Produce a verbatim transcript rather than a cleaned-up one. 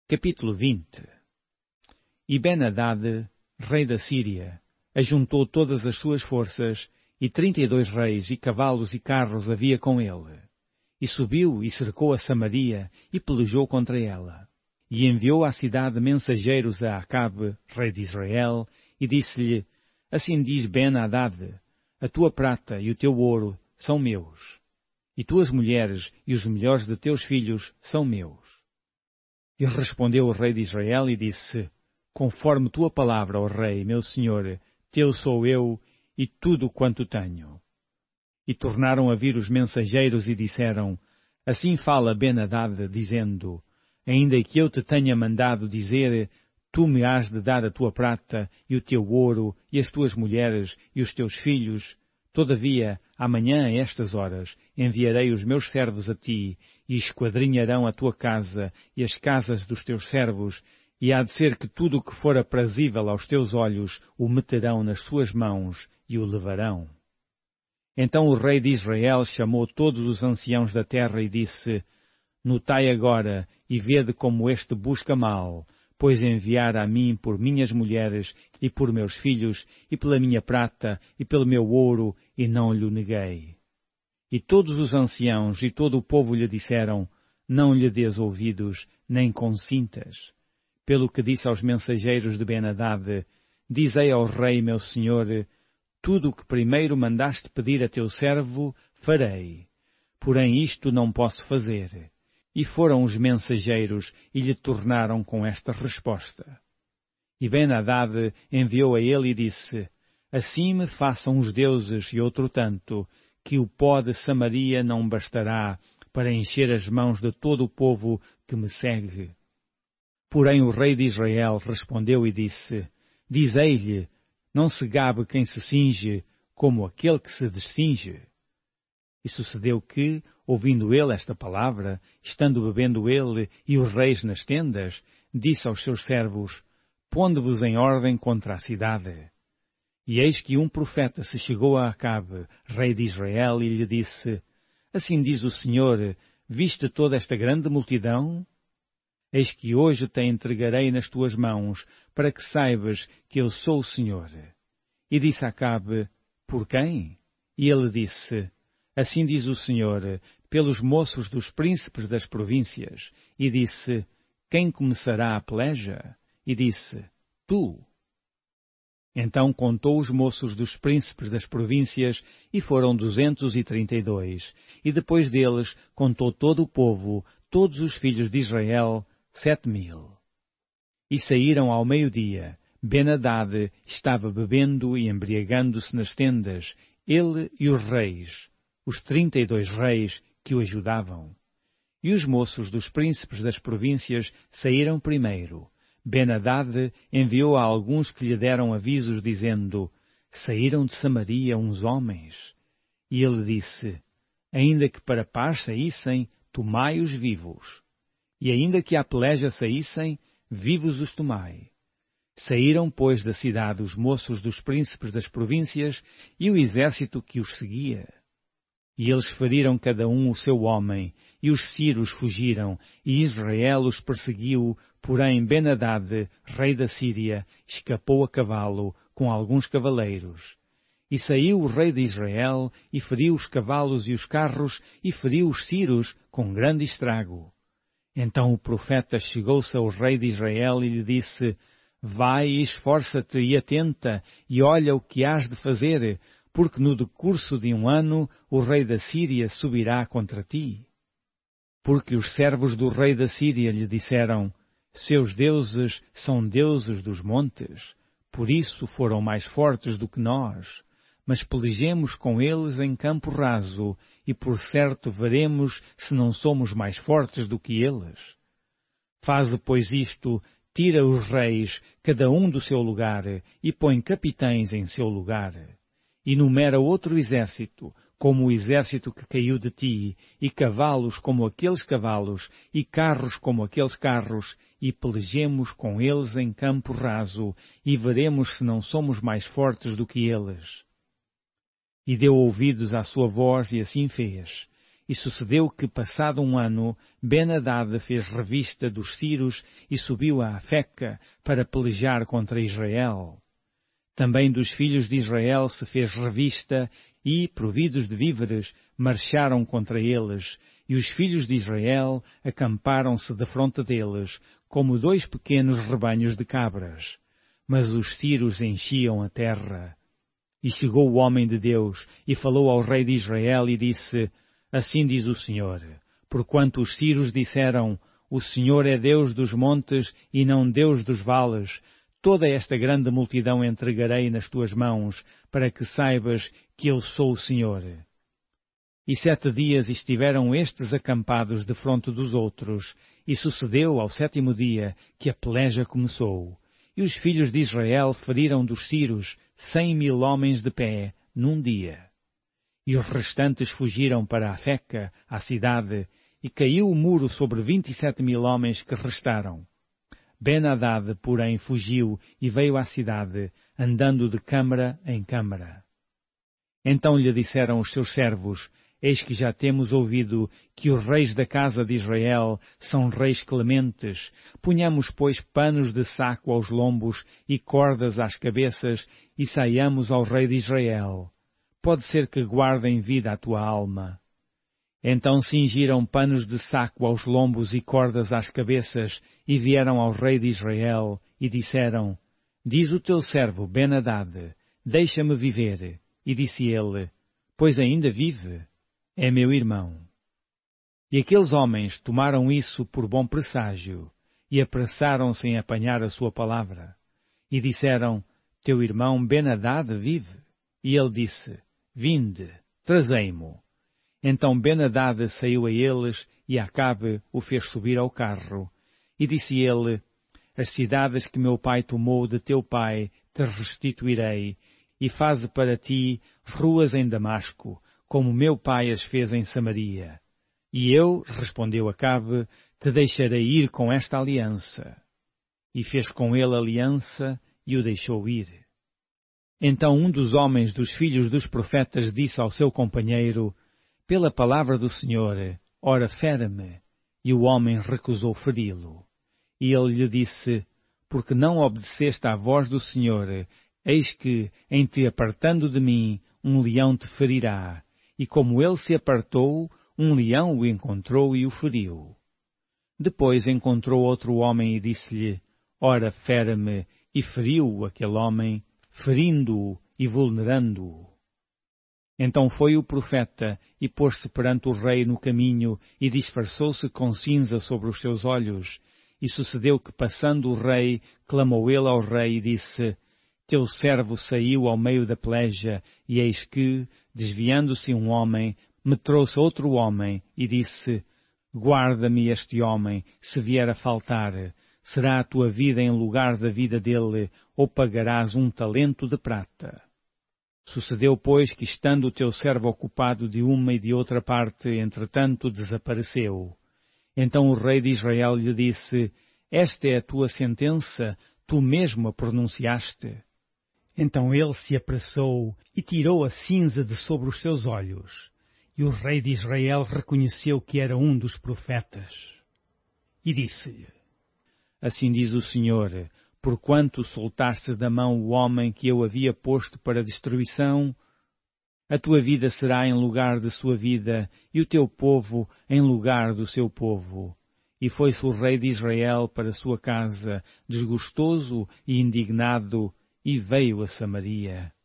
Capítulo vinte. E Ben-Hadad, rei da Síria, ajuntou todas as suas forças, e trinta e dois reis, e cavalos e carros havia com ele. E subiu e cercou a Samaria, e pelejou contra ela. E enviou à cidade mensageiros a Acabe, rei de Israel, e disse-lhe, Assim diz Ben-Hadad, a tua prata e o teu ouro são meus, e tuas mulheres e os melhores de teus filhos são meus. E respondeu o rei de Israel e disse, Conforme tua palavra, ó rei, meu senhor, teu sou eu e tudo quanto tenho. E tornaram a vir os mensageiros e disseram, Assim fala Ben-Hadad, dizendo, Ainda que eu te tenha mandado dizer, tu me has de dar a tua prata e o teu ouro e as tuas mulheres e os teus filhos. Todavia, amanhã a estas horas, enviarei os meus servos a ti, e esquadrinharão a tua casa e as casas dos teus servos, e há de ser que tudo o que for aprazível aos teus olhos o meterão nas suas mãos e o levarão. Então o rei de Israel chamou todos os anciãos da terra e disse, Notai agora e vede como este busca mal, pois enviara a mim por minhas mulheres e por meus filhos, e pela minha prata e pelo meu ouro, e não lhe neguei. E todos os anciãos e todo o povo lhe disseram, Não lhe des ouvidos, nem consintas. Pelo que disse aos mensageiros de Ben-Hadad, Dizei ao rei meu senhor, Tudo o que primeiro mandaste pedir a teu servo, farei. Porém isto não posso fazer. E foram os mensageiros e lhe tornaram com esta resposta. E Ben-Hadad enviou a ele e disse, Assim me façam os deuses e outro tanto, que o pó de Samaria não bastará para encher as mãos de todo o povo que me segue. Porém o rei de Israel respondeu e disse, Dizei-lhe, não se gabe quem se cinge, como aquele que se descinge. E sucedeu que, ouvindo ele esta palavra, estando bebendo ele e os reis nas tendas, disse aos seus servos, Ponde-vos em ordem contra a cidade. E eis que um profeta se chegou a Acabe, rei de Israel, e lhe disse, Assim diz o Senhor, viste toda esta grande multidão? Eis que hoje te entregarei nas tuas mãos, para que saibas que eu sou o Senhor. E disse Acabe, Por quem? E ele disse, Assim diz o Senhor, pelos moços dos príncipes das províncias. E disse, Quem começará a peleja? E disse, Tu. Então contou os moços dos príncipes das províncias, e foram duzentos e trinta e dois. E depois deles contou todo o povo, todos os filhos de Israel, sete mil. E saíram ao meio-dia. Ben-Hadad estava bebendo e embriagando-se nas tendas, ele e os reis, os trinta e dois reis que o ajudavam. E os moços dos príncipes das províncias saíram primeiro. Ben-Hadad enviou a alguns que lhe deram avisos, dizendo, Saíram de Samaria uns homens. E ele disse, Ainda que para paz saíssem, tomai-os vivos. E ainda que à peleja saíssem, vivos os tomai. Saíram, pois, da cidade os moços dos príncipes das províncias e o exército que os seguia. E eles feriram cada um o seu homem, e os sírios fugiram, e Israel os perseguiu, porém Ben-Hadad, rei da Síria, escapou a cavalo, com alguns cavaleiros. E saiu o rei de Israel, e feriu os cavalos e os carros, e feriu os sírios com grande estrago. Então o profeta chegou-se ao rei de Israel e lhe disse, Vai e esforça-te e atenta, e olha o que hás de fazer, porque no decurso de um ano o rei da Síria subirá contra ti. Porque os servos do rei da Síria lhe disseram, Seus deuses são deuses dos montes, por isso foram mais fortes do que nós, mas pelejemos com eles em campo raso, e por certo veremos se não somos mais fortes do que eles. Faze, pois, isto, tira os reis, cada um do seu lugar, e põe capitães em seu lugar. E numera outro exército, como o exército que caiu de ti, e cavalos como aqueles cavalos, e carros como aqueles carros, e pelejemos com eles em campo raso, e veremos se não somos mais fortes do que eles. E deu ouvidos à sua voz, e assim fez. E sucedeu que, passado um ano, Ben-Hadad fez revista dos Sírios e subiu a Afeca para pelejar contra Israel. Também dos filhos de Israel se fez revista e, providos de víveres, marcharam contra eles, e os filhos de Israel acamparam-se defronte deles, como dois pequenos rebanhos de cabras. Mas os sírios enchiam a terra. E chegou o homem de Deus, e falou ao rei de Israel, e disse: Assim diz o Senhor, porquanto os sírios disseram, o Senhor é Deus dos montes e não Deus dos vales, toda esta grande multidão entregarei nas tuas mãos, para que saibas que eu sou o Senhor. E sete dias estiveram estes acampados defronte dos outros, e sucedeu ao sétimo dia que a peleja começou. E os filhos de Israel feriram dos sírios cem mil homens de pé, num dia. E os restantes fugiram para Afeca, a cidade, e caiu o muro sobre vinte e sete mil homens que restaram. Ben-Hadad, porém, fugiu e veio à cidade, andando de câmara em câmara. Então lhe disseram os seus servos: Eis que já temos ouvido que os reis da casa de Israel são reis clementes. Ponhamos, pois, panos de saco aos lombos e cordas às cabeças, e saiamos ao rei de Israel. Pode ser que guardem vida a tua alma. Então cingiram panos de saco aos lombos e cordas às cabeças, e vieram ao rei de Israel, e disseram: Diz o teu servo Ben-Hadad, deixa-me viver. E disse ele: Pois ainda vive? É meu irmão. E aqueles homens tomaram isso por bom presságio, e apressaram-se em apanhar a sua palavra. E disseram: Teu irmão Ben-Hadad vive? E ele disse: Vinde, trazei-mo. Então Ben-Hadad saiu a eles, e Acabe o fez subir ao carro. E disse ele: As cidades que meu pai tomou de teu pai te restituirei, e faze para ti ruas em Damasco, como meu pai as fez em Samaria. E eu, respondeu Acabe, te deixarei ir com esta aliança. E fez com ele aliança, e o deixou ir. Então um dos homens dos filhos dos profetas disse ao seu companheiro: Pela palavra do Senhor, ora fere-me. E o homem recusou feri-lo. E ele lhe disse: Porque não obedeceste à voz do Senhor, eis que, em te apartando de mim, um leão te ferirá. E como ele se apartou, um leão o encontrou e o feriu. Depois encontrou outro homem e disse-lhe: Ora fere-me. E feriu aquele homem, ferindo-o e vulnerando-o. Então foi o profeta e pôs-se perante o rei no caminho e disfarçou-se com cinza sobre os seus olhos. E sucedeu que, passando o rei, clamou ele ao rei e disse: Teu servo saiu ao meio da peleja, e eis que, desviando-se um homem, me trouxe outro homem e disse: Guarda-me este homem, se vier a faltar. Será a tua vida em lugar da vida dele, ou pagarás um talento de prata. Sucedeu, pois, que, estando o teu servo ocupado de uma e de outra parte, entretanto desapareceu. Então o rei de Israel lhe disse: Esta é a tua sentença, tu mesmo a pronunciaste. Então ele se apressou e tirou a cinza de sobre os seus olhos. E o rei de Israel reconheceu que era um dos profetas. E disse-lhe: Assim diz o Senhor, porquanto soltastes da mão o homem que eu havia posto para destruição, a tua vida será em lugar de sua vida, e o teu povo em lugar do seu povo. E foi-se o rei de Israel para sua casa, desgostoso e indignado, e veio a Samaria.